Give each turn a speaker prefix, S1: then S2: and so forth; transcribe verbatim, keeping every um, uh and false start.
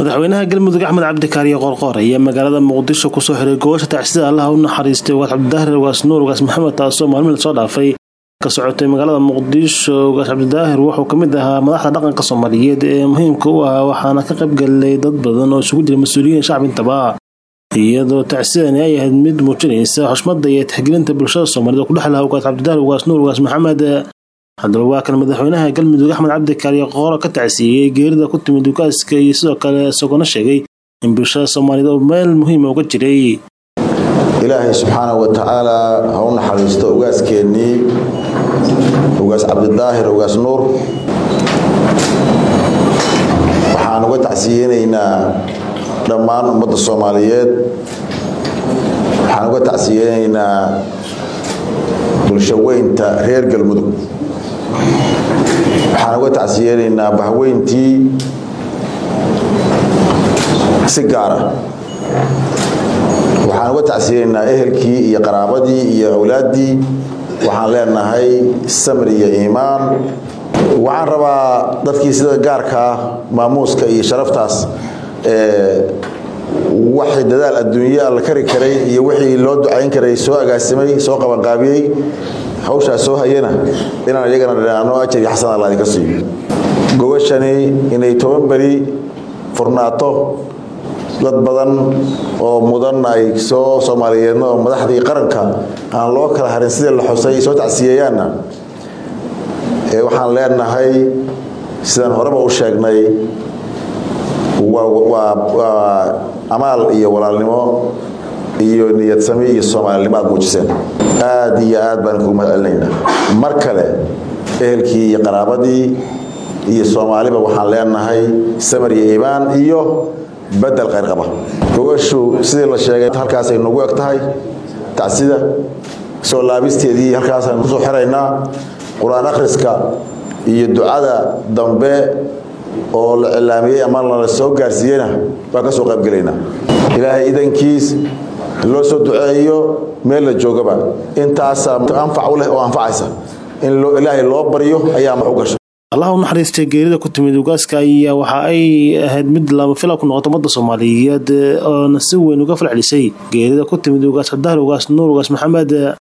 S1: madaxweynaha galmudug Axmed Cabdi Kaariye Qorqor ayaa magaalada Muqdisho ku soo xiray goosha tacsida Allah u naxariistay Ugaas Cabdidaahir Ugaas Nuur Ugaas Maxamed taasoo maalmin soo dhaafay ka socotay magaalada Muqdisho. Ugaas Cabdidaahir wuxuu kamid ahaa madaxda dhaqanka Soomaaliyeed ee muhiimka u ah waxaana ka qayb galay dad badan oo isugu jira mas'uuliyiin shacabintaba iyadoo tacsidani ay ahayd mid muujinaysa xushmada iyo tixgelinta bulshada Soomaaliyeed ku dhaxlaha Ugaas Cabdidaahir Ugaas Nuur Ugaas Maxamed. haddaba waa kan madaxweynaha galmudug Axmed Cabdi Kaariye Qorqor ka tacsiyay geerida ku timid ugaaska iyo sidoo kale isagoo sheegay in bulshada Soomaaliyeed meel muhiim ah uga jiray.
S2: Ilaahay subxaanahu wa ta'aala ha u naxariisto ugaaskeennii Ugaas Cabdidaahir Ugaas Nuur. waxaan uga tacsiyeynaynaa dhammaan ummadda Soomaaliyeed, waxaan uga tacsiyeynaynaa bulsho weynta reer galmudug, waxaan uga tacsiyeynaynaa bahweyntii si gaar ah, waxaan uga tacsiyeynaynaa ehelkii iyo qaraabadii iyo awlaaddii. waxaan leenahay samir iyo iimaan. waxaan rabaa dadkii sida gaarka ah maamuuska iyo sharaftaas ee waxay dadaal adduunyo la kari karay iyo wixii loo ducayn karay soo agaasimay soo qaban qaabiyay hawsha soo hayana inaan iyagana dhanaano ajir iyo xasan Allah idinka siiyo. gobashani inay toban bari furnaato dad badan oo mudan ay soo Soomaaliyeedna oo madaxdii qaranka aan loo kala harin sida la xusay soo tacsiyeeyana ee waxaan leenahay sidaan horeba u sheegnay waa amaal iyo walaalnimo iyo niyad sami iyo Soomaalinimo aad muujiseen. aad iyo aad baan ku mahadcelinaynaa mar kale ehelkii iyo qaraabadii iyo Soomaaliba. waxaan leenahay samir iyo iimaan iyo badal khayr qaba. gogashu sidii la sheegay halkaas ay nagu eg tahay tacsida soo laabisteedii halkaas aan ku soo xiraynaa. quraan akhriska iyo ducada dambe oo la ilaamiyay ama la soo gaarsiiyayna waa ka soo qayb galaynaa. ilaahay idankiis loo soo duceeyo meel la joogaba intaas anfac u leh oo anfacaysa in ilaahay loo bariyo ayaa ma u gashay.
S1: Allah u naxariistay geerida ku timid ugaaska ayaa waxa ay ahayd mid lama filaan ku noqotay ummadda Soomaaliyeed oo si weyn uga falcelisay geerida ku timid Ugaas Cabdidaahir Ugaas Nuur Ugaas Maxamed.